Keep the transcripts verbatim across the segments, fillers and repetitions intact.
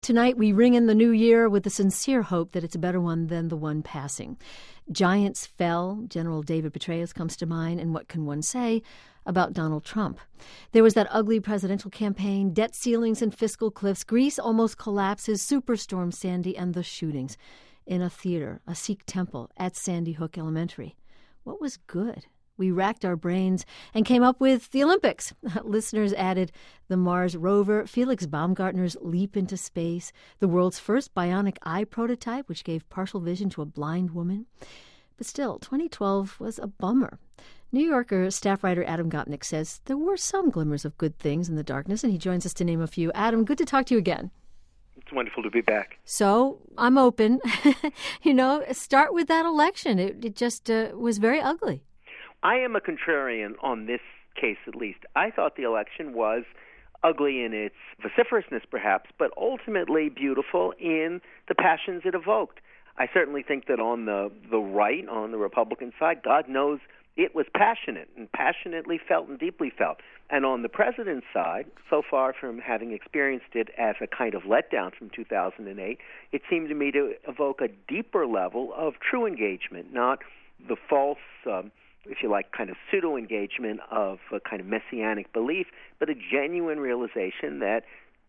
Tonight, we ring in the new year with the sincere hope that it's a better one than the one passing. Giants fell. General David Petraeus comes to mind. And what can one say about Donald Trump? There was that ugly presidential campaign, debt ceilings and fiscal cliffs. Greece almost collapses, Superstorm Sandy, and the shootings in a theater, a Sikh temple at Sandy Hook Elementary. What was good? We racked our brains and came up with the Olympics. Listeners added the Mars rover, Felix Baumgartner's leap into space, the world's first bionic eye prototype, which gave partial vision to a blind woman. But still, twenty twelve was a bummer. New Yorker staff writer Adam Gopnik says there were some glimmers of good things in the darkness, and he joins us to name a few. Adam, good to talk to you again. It's wonderful to be back. So I'm open. you know, start with that election. It, it just uh, was very ugly. I am a contrarian on this case, at least. I thought the election was ugly in its vociferousness, perhaps, but ultimately beautiful in the passions it evoked. I certainly think that on the, the right, on the Republican side, God knows it was passionate and passionately felt and deeply felt. And on the president's side, so far from having experienced it as a kind of letdown from two thousand eight, it seemed to me to evoke a deeper level of true engagement, not the false um, if you like, kind of pseudo-engagement of a kind of messianic belief, but a genuine realization that,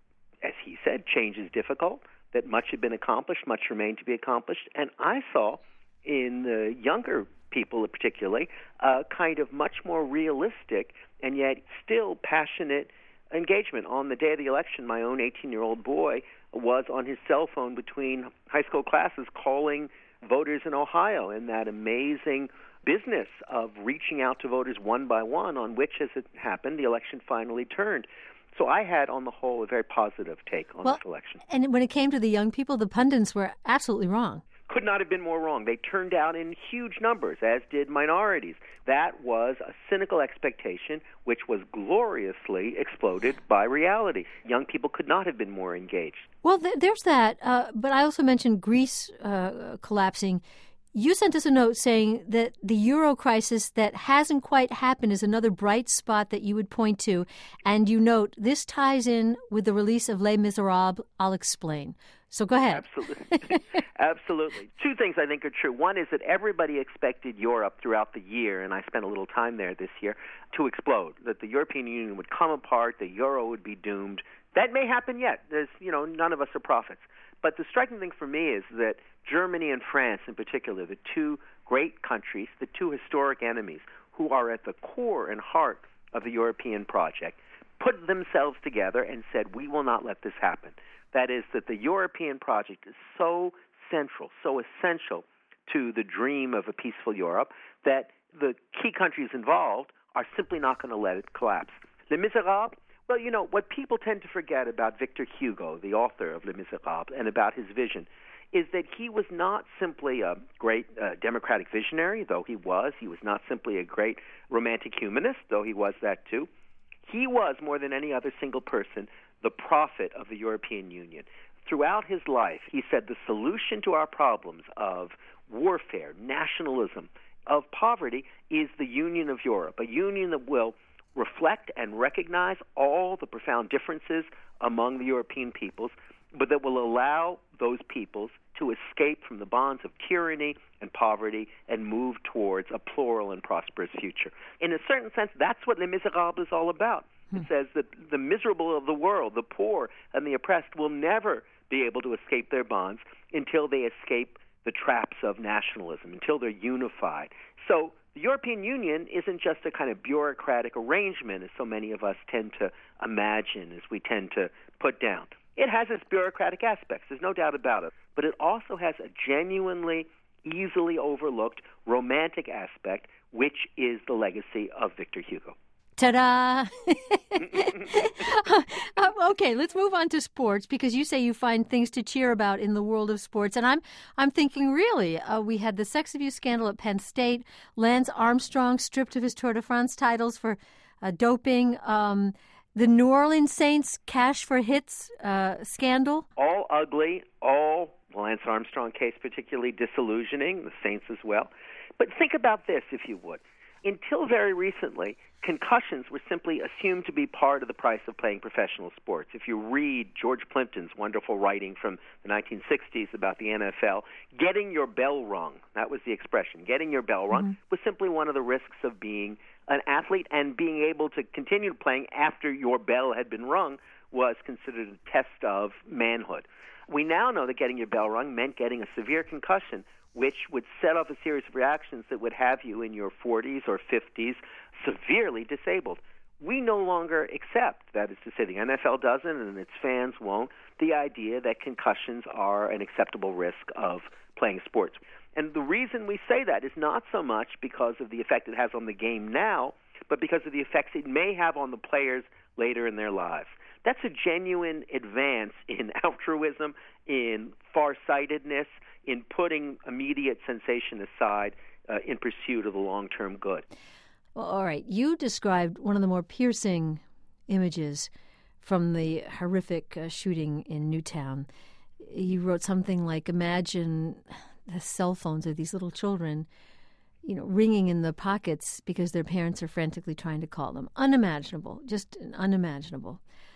as he said, change is difficult, that much had been accomplished, much remained to be accomplished. And I saw in the younger people particularly a kind of much more realistic and yet still passionate engagement. On the day of the election, my own eighteen-year-old boy was on his cell phone between high school classes calling voters in Ohio in that amazing business of reaching out to voters one by one, on which, as it happened, the election finally turned. So I had, on the whole, a very positive take on well, this election. And when it came to the young people, the pundits were absolutely wrong. Could not have been more wrong. They turned out in huge numbers, as did minorities. That was a cynical expectation, which was gloriously exploded by reality. Young people could not have been more engaged. Well, th- there's that. Uh, but I also mentioned Greece uh, collapsing. You sent us a note saying that the Euro crisis that hasn't quite happened is another bright spot that you would point to. And you note, this ties in with the release of Les Miserables. I'll explain. So go ahead. Absolutely. Absolutely. Two things I think are true. One is that everybody expected Europe throughout the year, and I spent a little time there this year, to explode, that the European Union would come apart, the Euro would be doomed. That may happen yet. There's, you know, none of us are prophets. But the striking thing for me is that Germany and France in particular, the two great countries, the two historic enemies who are at the core and heart of the European project, put themselves together and said, we will not let this happen. That is, that the European project is so central, so essential to the dream of a peaceful Europe that the key countries involved are simply not going to let it collapse. Les Miserables, well, you know, what people tend to forget about Victor Hugo, the author of Les Miserables, and about his vision, is that he was not simply a great uh, democratic visionary, though he was. He was not simply a great romantic humanist, though he was that too. He was, more than any other single person, the prophet of the European Union. Throughout his life, he said the solution to our problems of warfare, nationalism, of poverty is the union of Europe, a union that will reflect and recognize all the profound differences among the European peoples, but that will allow those peoples to escape from the bonds of tyranny and poverty and move towards a plural and prosperous future. In a certain sense, that's what Les Miserables is all about. Hmm. It says that the miserable of the world, the poor and the oppressed, will never be able to escape their bonds until they escape the traps of nationalism, until they're unified. So the European Union isn't just a kind of bureaucratic arrangement, as so many of us tend to imagine, as we tend to put down. It has its bureaucratic aspects, there's no doubt about it, but it also has a genuinely, easily overlooked romantic aspect, which is the legacy of Victor Hugo. Ta-da! um, okay, let's move on to sports, because you say you find things to cheer about in the world of sports. And I'm I'm thinking, really, uh, we had the sex abuse scandal at Penn State, Lance Armstrong stripped of his Tour de France titles for uh, doping, um, the New Orleans Saints cash for hits uh, scandal. All ugly, all, the Lance Armstrong case particularly disillusioning, the Saints as well. But think about this, if you would. Until very recently, concussions were simply assumed to be part of the price of playing professional sports. If you read George Plimpton's wonderful writing from the nineteen sixties about the N F L, getting your bell rung, that was the expression, getting your bell rung, mm-hmm. was simply one of the risks of being an athlete, and being able to continue playing after your bell had been rung was considered a test of manhood. We now know that getting your bell rung meant getting a severe concussion, which would set off a series of reactions that would have you in your forties or fifties severely disabled. We no longer accept, that is to say the N F L doesn't and its fans won't, the idea that concussions are an acceptable risk of playing sports. And the reason we say that is not so much because of the effect it has on the game now, but because of the effects it may have on the players later in their lives. That's a genuine advance in altruism, in farsightedness, in putting immediate sensation aside uh, in pursuit of the long-term good. Well, all right. You described one of the more piercing images from the horrific uh, shooting in Newtown. You wrote something like, imagine the cell phones of these little children, you know, ringing in the pockets because their parents are frantically trying to call them. Unimaginable, just unimaginable.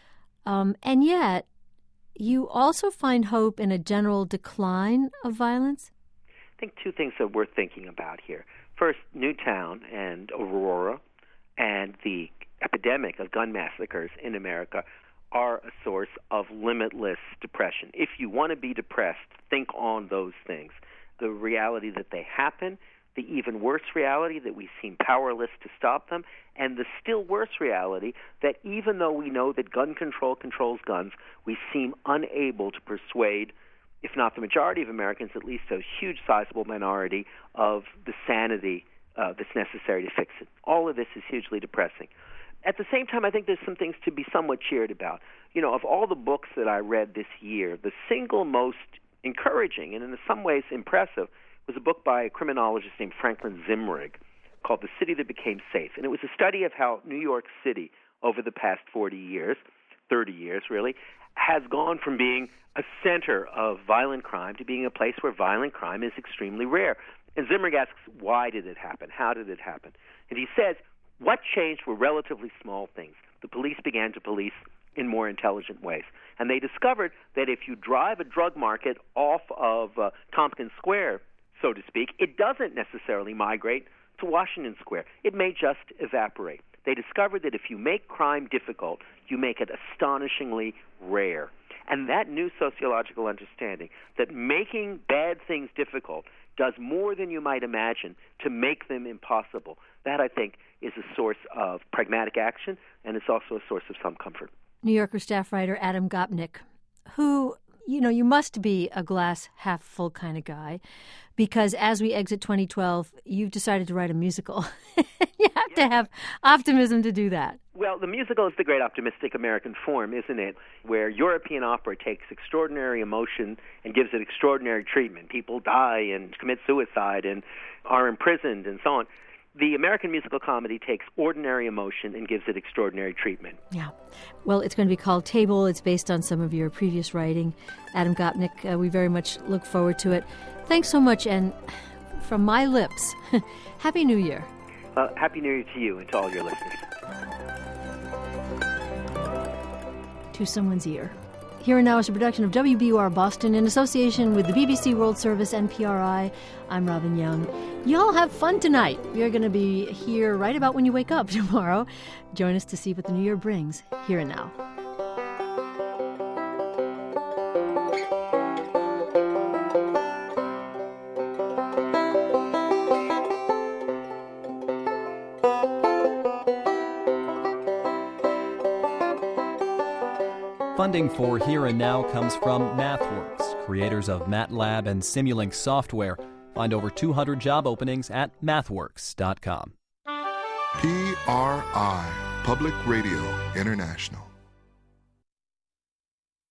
Um, and yet, you also find hope in a general decline of violence? I think two things are worth thinking about here. First, Newtown and Aurora and the epidemic of gun massacres in America are a source of limitless depression. If you want to be depressed, think on those things. The reality that they happen, the even worse reality that we seem powerless to stop them, and the still worse reality that even though we know that gun control controls guns, we seem unable to persuade, if not the majority of Americans, at least a huge sizable minority, of the sanity uh, that's necessary to fix it. All of this is hugely depressing. At the same time, I think there's some things to be somewhat cheered about. You know, of all the books that I read this year, the single most encouraging and in some ways impressive was a book by a criminologist named Franklin Zimrig called The City That Became Safe. And it was a study of how New York City, over the past forty years, thirty years really, has gone from being a center of violent crime to being a place where violent crime is extremely rare. And Zimrig asks, why did it happen? How did it happen? And he says, what changed were relatively small things. The police began to police in more intelligent ways. And they discovered that if you drive a drug market off of uh, Tompkins Square, so to speak, it doesn't necessarily migrate to Washington Square. It may just evaporate. They discovered that if you make crime difficult, you make it astonishingly rare. And that new sociological understanding that making bad things difficult does more than you might imagine to make them impossible, that, I think, is a source of pragmatic action, and it's also a source of some comfort. New Yorker staff writer Adam Gopnik, who, you know, you must be a glass half full kind of guy, because as we exit twenty twelve, you've decided to write a musical. You have yeah. to have optimism to do that. Well, the musical is the great optimistic American form, isn't it, where European opera takes extraordinary emotion and gives it extraordinary treatment. People die and commit suicide and are imprisoned and so on. The American musical comedy takes ordinary emotion and gives it extraordinary treatment. Yeah. Well, it's going to be called Table. It's based on some of your previous writing. Adam Gopnik, uh, we very much look forward to it. Thanks so much, and from my lips, Happy New Year. Uh, Happy New Year to you and to all your listeners. To Someone's Ear. Here and Now is a production of W B U R Boston in association with the B B C World Service and P R I. I'm Robin Young. Y'all have fun tonight. We are going to be here right about when you wake up tomorrow. Join us to see what the new year brings. Here and Now. Funding for Here and Now comes from MathWorks, creators of MATLAB and Simulink software. Find over two hundred job openings at mathworks dot com. P R I, Public Radio International.